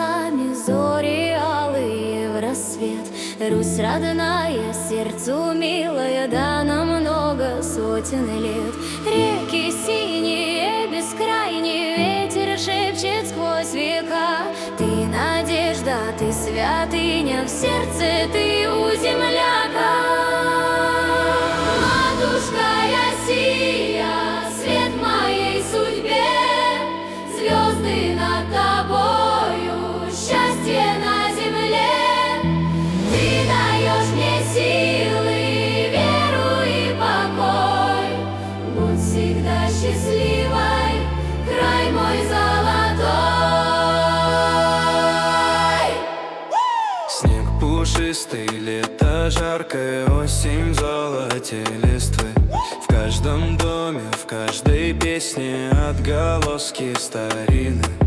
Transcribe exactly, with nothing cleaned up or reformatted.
нами зори алые в рассвет. Русь родная, сердцу милая, да на много сотен лет. Реки синие, бескрайние, ветер шепчет сквозь века. Ты надежда, ты святыня, в сердце ты у земляка. Матушка Россия, свет моей судьбе, звезды над тобою, счастье на земле. Ты даешь мне силы, веру и покой. Будь всегда счастливой, край мой золотой. Снег пушистый, лето жаркое, осень в золоте листвы. В каждом доме, в каждой песне отголоски старины.